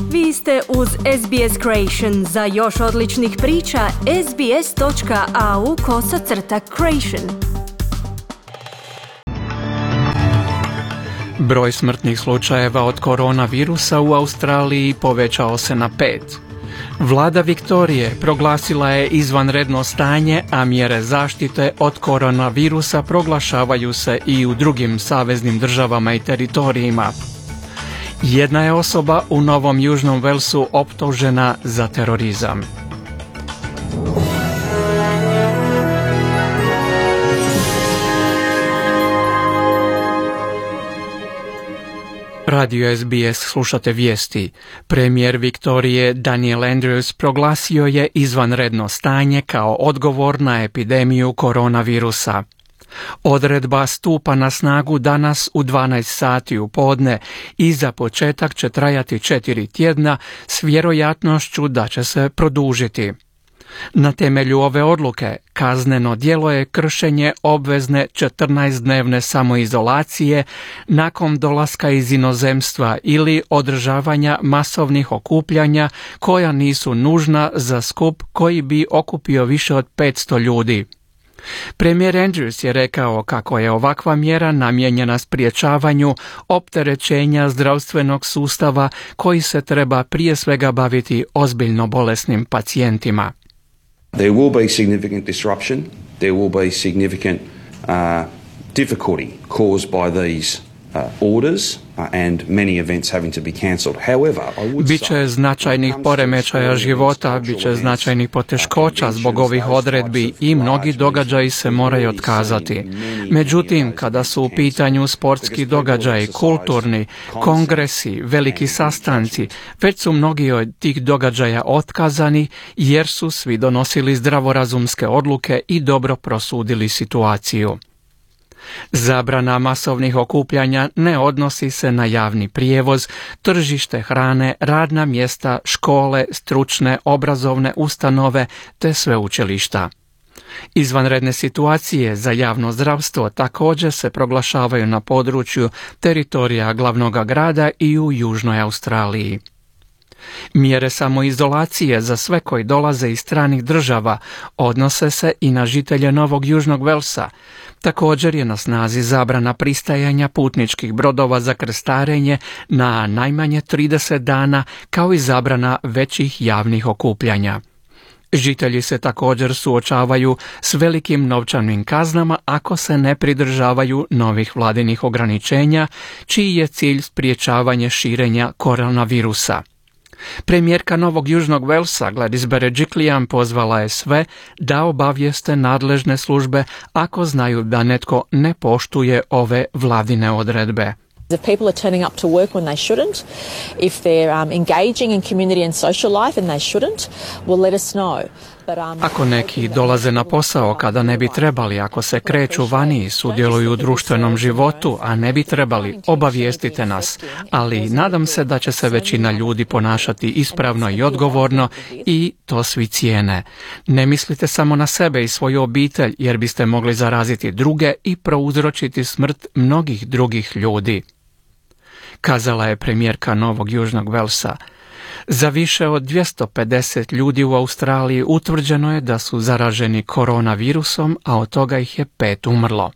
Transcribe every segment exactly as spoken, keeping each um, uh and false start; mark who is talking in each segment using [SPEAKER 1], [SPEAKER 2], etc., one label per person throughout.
[SPEAKER 1] Vi ste uz S B S Creation. Za još odličnih priča, sbs.au kosacrta creation.
[SPEAKER 2] Broj smrtnih slučajeva od koronavirusa u Australiji povećao se na pet. Vlada Viktorije proglasila je izvanredno stanje, a mjere zaštite od koronavirusa proglašavaju se i u drugim saveznim državama i teritorijima. Jedna je osoba u Novom Južnom Velsu optužena za terorizam. Radio S B S slušate vijesti. Premijer Viktorije Daniel Andrews proglasio je izvanredno stanje kao odgovor na epidemiju koronavirusa. Odredba stupa na snagu danas u dvanaest sati u podne i za početak će trajati četiri tjedna s vjerojatnošću da će se produžiti. Na temelju ove odluke kazneno djelo je kršenje obvezne četrnaestdnevne samoizolacije nakon dolaska iz inozemstva ili održavanja masovnih okupljanja koja nisu nužna za skup koji bi okupio više od petsto ljudi. Premijer Andrews je rekao kako je ovakva mjera namijenjena sprječavanju opterećenja zdravstvenog sustava koji se treba prije svega baviti ozbiljno bolesnim pacijentima.
[SPEAKER 3] There will be significant disruption. There will be significant uh, difficulty caused by these uh, orders uh, and many events having to be cancelled. However, I would
[SPEAKER 2] Biće značajnih poremećaja života, biće značajnih poteškoća zbog ovih odredbi i mnogi događaji se moraju otkazati. Međutim, kada su u pitanju sportski događaji, kulturni, kongresi, veliki sastanci, već su mnogi od tih događaja otkazani jer su svi donosili zdravorazumske odluke i dobro prosudili situaciju. Zabrana masovnih okupljanja ne odnosi se na javni prijevoz, tržište hrane, radna mjesta, škole, stručne, obrazovne ustanove te sveučilišta. Izvanredne situacije za javno zdravstvo također se proglašavaju na području teritorija glavnog grada i u Južnoj Australiji. Mjere samoizolacije za sve koji dolaze iz stranih država odnose se i na žitelje Novog Južnog Velsa. Također je na snazi zabrana pristajanja putničkih brodova za krstarenje na najmanje trideset dana, kao i zabrana većih javnih okupljanja. Žitelji se također suočavaju s velikim novčanim kaznama ako se ne pridržavaju novih vladinih ograničenja, čiji je cilj sprječavanje širenja koronavirusa. Premijerka Novog Južnog Velsa Gladys Berejiklian pozvala je sve da obavijeste nadležne službe ako znaju da netko ne poštuje ove vladine odredbe.
[SPEAKER 4] If people are turning up to work when they shouldn't, if they're um, engaging in community and social life and they shouldn't, well, let us know. But, um,
[SPEAKER 2] Ako neki dolaze na posao kada ne bi trebali, ako se kreću vani i sudjeluju u društvenom životu, a ne bi trebali, obavijestite nas. Ali nadam se da će se većina ljudi ponašati ispravno i odgovorno i to svi cijene. Ne mislite samo na sebe i svoju obitelj jer biste mogli zaraziti druge i prouzročiti smrt mnogih drugih ljudi, kazala je premijerka Novog Južnog Velsa. Za više od dvjesto pedeset ljudi u Australiji utvrđeno je da su zaraženi koronavirusom, a od toga ih je pet umrlo.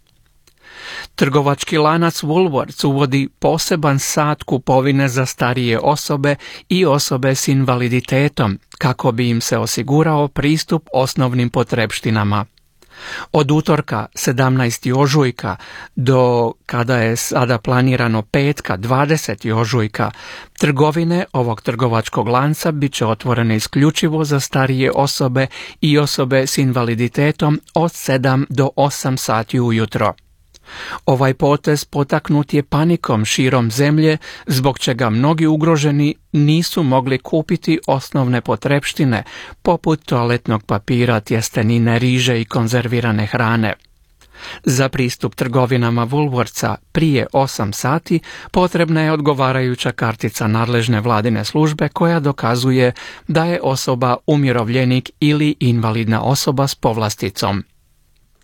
[SPEAKER 2] Trgovački lanac Woolworths uvodi poseban sat kupovine za starije osobe i osobe s invaliditetom, kako bi im se osigurao pristup osnovnim potrepštinama. Od utorka sedamnaestog ožujka do, kada je sada planirano petka dvadesetog ožujka, trgovine ovog trgovačkog lanca bit će otvorene isključivo za starije osobe i osobe s invaliditetom od sedam do osam sati ujutro. Ovaj potez potaknut je panikom širom zemlje, zbog čega mnogi ugroženi nisu mogli kupiti osnovne potrepštine, poput toaletnog papira, tjestenine, riže i konzervirane hrane. Za pristup trgovinama Woolworthsa prije osam sati potrebna je odgovarajuća kartica nadležne vladine službe koja dokazuje da je osoba umirovljenik ili invalidna osoba s povlasticom.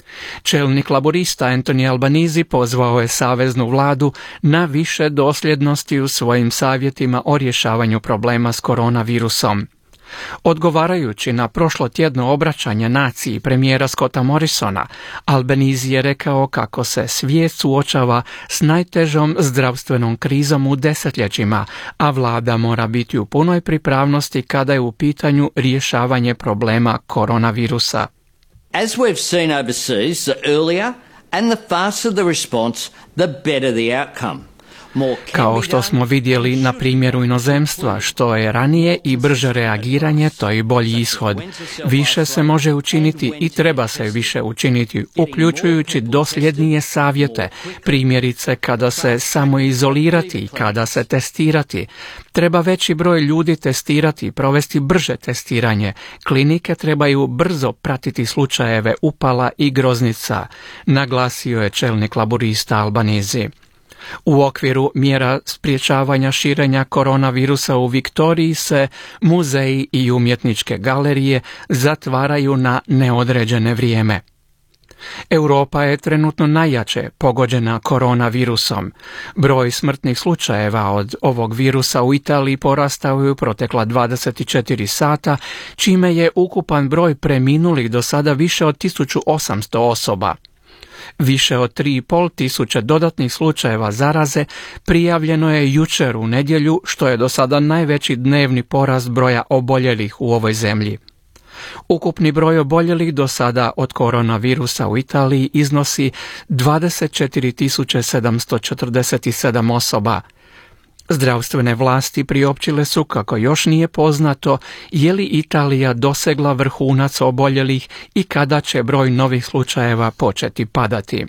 [SPEAKER 2] Čelnik laborista Anthony Albanese pozvao je saveznu vladu na više dosljednosti u svojim savjetima o rješavanju problema s koronavirusom. Odgovarajući na prošlotjedno obraćanje naciji premijera Scotta Morrisona, Albanese je rekao kako se svijet suočava s najtežom zdravstvenom krizom u desetljećima, a vlada mora biti u punoj pripravnosti kada je u pitanju rješavanje problema koronavirusa.
[SPEAKER 5] As we've seen overseas, the earlier and the faster the response, the better the outcome.
[SPEAKER 2] Kao što smo vidjeli na primjeru inozemstva, što je ranije i brže reagiranje, to je bolji ishod. Više se može učiniti i treba se više učiniti, uključujući dosljednije savjete, primjerice kada se samoizolirati i kada se testirati. Treba veći broj ljudi testirati i provesti brže testiranje. Klinike trebaju brzo pratiti slučajeve upala i groznica, naglasio je čelnik laborista Albanese. U okviru mjera sprječavanja širenja koronavirusa u Viktoriji se muzeji i umjetničke galerije zatvaraju na neodređene vrijeme. Europa je trenutno najjače pogođena koronavirusom. Broj smrtnih slučajeva od ovog virusa u Italiji porastao je u protekla dvadeset četiri sata, čime je ukupan broj preminulih do sada više od tisuću osamsto osoba. Više od tri i pol tisuće dodatnih slučajeva zaraze prijavljeno je jučer u nedjelju, što je do sada najveći dnevni porast broja oboljelih u ovoj zemlji. Ukupni broj oboljelih do sada od koronavirusa u Italiji iznosi dvadeset četiri tisuće sedamsto četrdeset sedam osoba. Zdravstvene vlasti priopćile su kako još nije poznato je li Italija dosegla vrhunac oboljelih i kada će broj novih slučajeva početi padati.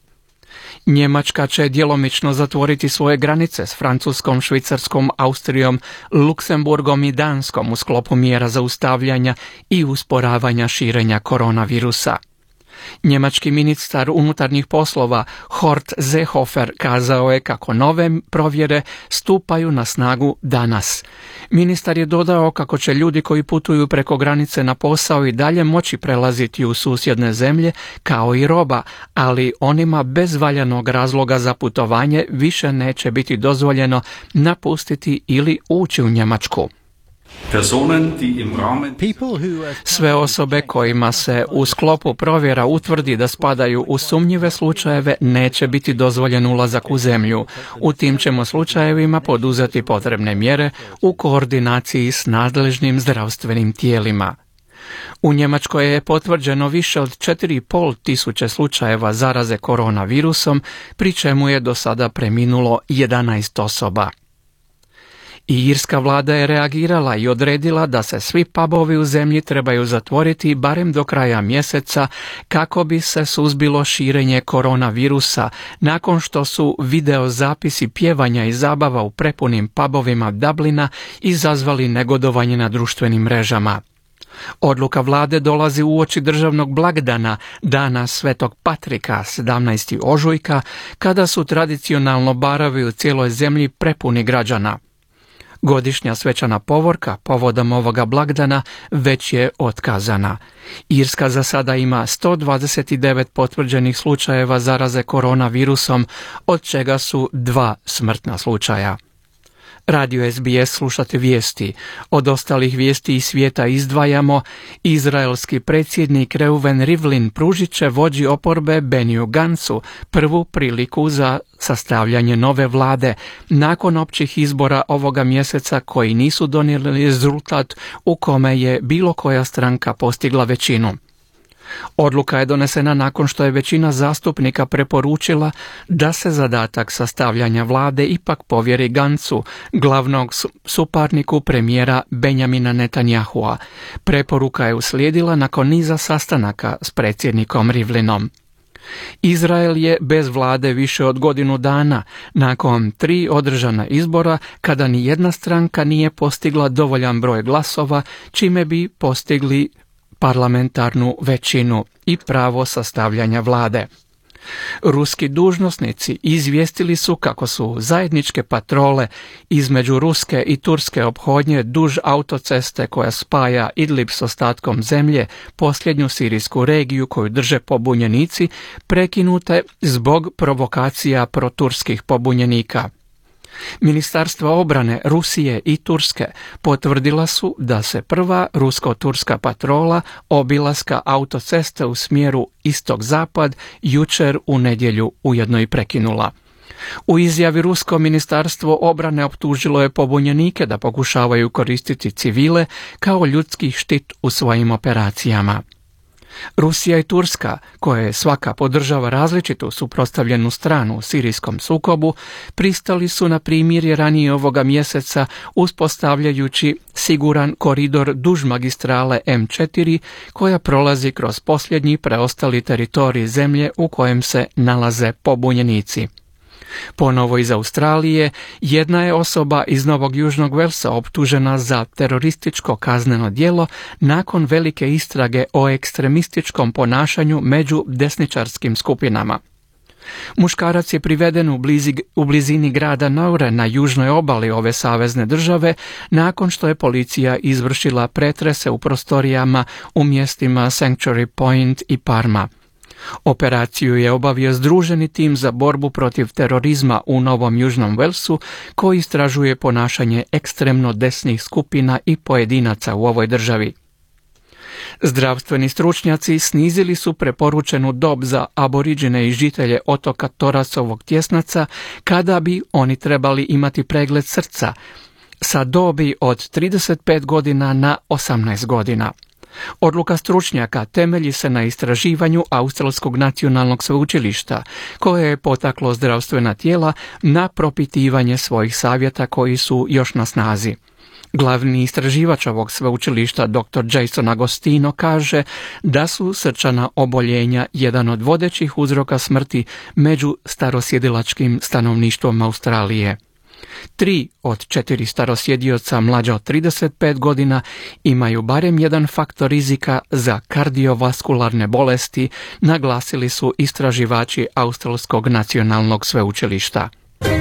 [SPEAKER 2] Njemačka će djelomično zatvoriti svoje granice s Francuskom, Švicarskom, Austrijom, Luksemburgom i Danskom u sklopu mjera zaustavljanja i usporavanja širenja koronavirusa. Njemački ministar unutarnjih poslova Horst Seehofer kazao je kako nove provjere stupaju na snagu danas. Ministar je dodao kako će ljudi koji putuju preko granice na posao i dalje moći prelaziti u susjedne zemlje kao i roba, ali onima bez valjanog razloga za putovanje više neće biti dozvoljeno napustiti ili ući u Njemačku. Sve osobe kojima se u sklopu provjera utvrdi da spadaju u sumnjive slučajeve neće biti dozvoljen ulazak u zemlju. U tim ćemo slučajevima poduzeti potrebne mjere u koordinaciji s nadležnim zdravstvenim tijelima. U Njemačkoj je potvrđeno više od četiri i pol tisuće slučajeva zaraze koronavirusom, pri čemu je do sada preminulo jedanaest osoba. I irska vlada je reagirala i odredila da se svi pubovi u zemlji trebaju zatvoriti barem do kraja mjeseca kako bi se suzbilo širenje koronavirusa, nakon što su video zapisi pjevanja i zabava u prepunim pubovima Dublina izazvali negodovanje na društvenim mrežama. Odluka vlade dolazi uoči državnog blagdana, dana Svetog Patrika, sedamnaestog ožujka, kada su tradicionalno barovi u cijeloj zemlji prepuni građana. Godišnja svečana povorka povodom ovoga blagdana već je otkazana. Irska za sada ima sto dvadeset devet potvrđenih slučajeva zaraze koronavirusom, od čega su dva smrtna slučaja. Radio S B S slušate vijesti. Od ostalih vijesti iz svijeta izdvajamo: izraelski predsjednik Reuven Rivlin pružit će vođi oporbe Beniju Gancu prvu priliku za sastavljanje nove vlade nakon općih izbora ovoga mjeseca koji nisu donijeli rezultat u kome je bilo koja stranka postigla većinu. Odluka je donesena nakon što je većina zastupnika preporučila da se zadatak sastavljanja vlade ipak povjeri Gancu, glavnog suparniku premijera Benjamina Netanyahua. Preporuka je uslijedila nakon niza sastanaka s predsjednikom Rivlinom. Izrael je bez vlade više od godinu dana, nakon tri održana izbora kada ni jedna stranka nije postigla dovoljan broj glasova, čime bi postigli parlamentarnu većinu i pravo sastavljanja vlade. Ruski dužnosnici izvijestili su kako su zajedničke patrole između ruske i turske ophodnje duž autoceste koja spaja Idlib s ostatkom zemlje, posljednju sirijsku regiju koju drže pobunjenici, prekinute zbog provokacija proturskih pobunjenika. Ministarstva obrane Rusije i Turske potvrdila su da se prva rusko-turska patrola obilaska autoceste u smjeru istok-zapad jučer u nedjelju ujedno i prekinula. U izjavi Rusko ministarstvo obrane optužilo je pobunjenike da pokušavaju koristiti civile kao ljudski štit u svojim operacijama. Rusija i Turska, koje svaka podržava različitu suprotstavljenu stranu u sirijskom sukobu, pristali su na primirje ranije ovoga mjeseca uspostavljajući siguran koridor duž magistrale em četiri koja prolazi kroz posljednji preostali teritorij zemlje u kojem se nalaze pobunjenici. Ponovo iz Australije, jedna je osoba iz Novog Južnog Velsa optužena za terorističko kazneno djelo nakon velike istrage o ekstremističkom ponašanju među desničarskim skupinama. Muškarac je priveden u, blizi, u blizini grada Naure na južnoj obali ove savezne države nakon što je policija izvršila pretrese u prostorijama u mjestima Sanctuary Point i Parma. Operaciju je obavio združeni tim za borbu protiv terorizma u Novom Južnom Velsu koji istražuje ponašanje ekstremno desnih skupina i pojedinaca u ovoj državi. Zdravstveni stručnjaci snizili su preporučenu dob za aboriđene i žitelje otoka Torasovog tjesnaca kada bi oni trebali imati pregled srca sa dobi od trideset pet godina na osamnaest godina. Odluka stručnjaka temelji se na istraživanju Australskog nacionalnog sveučilišta, koje je potaklo zdravstvena tijela na propitivanje svojih savjeta koji su još na snazi. Glavni istraživač ovog sveučilišta, doktor Jason Agostino, kaže da su srčana oboljenja jedan od vodećih uzroka smrti među starosjedilačkim stanovništvom Australije. Tri od četiri starosjedioca mlađa od trideset pet godina imaju barem jedan faktor rizika za kardiovaskularne bolesti, naglasili su istraživači Australskog nacionalnog sveučilišta.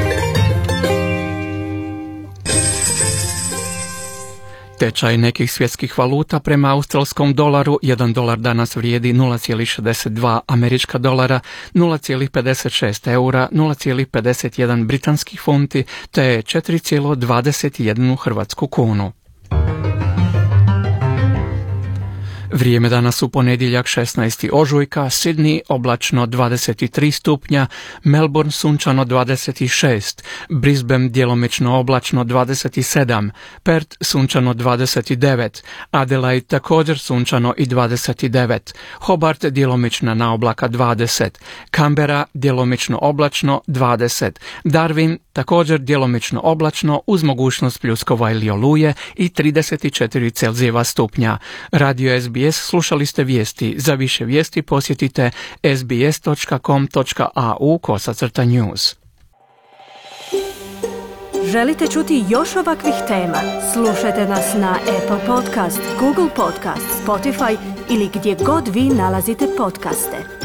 [SPEAKER 2] Tečaj nekih svjetskih valuta prema australskom dolaru, jedan dolar danas vrijedi nula zarez šezdeset dva američka dolara, nula zarez pedeset šest eura, nula zarez pedeset jedan britanskih funti te četiri zarez dvadeset jedan hrvatsku kunu. Vrijeme danas u ponedjeljak šesnaesti ožujka, Sydney oblačno dvadeset tri stupnja, Melbourne sunčano dvadeset šest, Brisbane djelomično oblačno dvadeset sedam, Perth sunčano dvadeset devet, Adelaide također sunčano i dvadeset devet, Hobart djelomična na oblaka dvadeset, Canberra djelomično oblačno dvadeset, Darwin također djelomično oblačno uz mogućnost pljuskova ili oluje i trideset četiri Celzijeva stupnja. Radio S B S, slušali ste vijesti. Za više vijesti posjetite s b s dot com dot a u kosacrta news.
[SPEAKER 1] Želite čuti još ovakvih tema? Slušajte nas na Apple Podcast, Google Podcast, Spotify ili gdje god vi nalazite podcaste.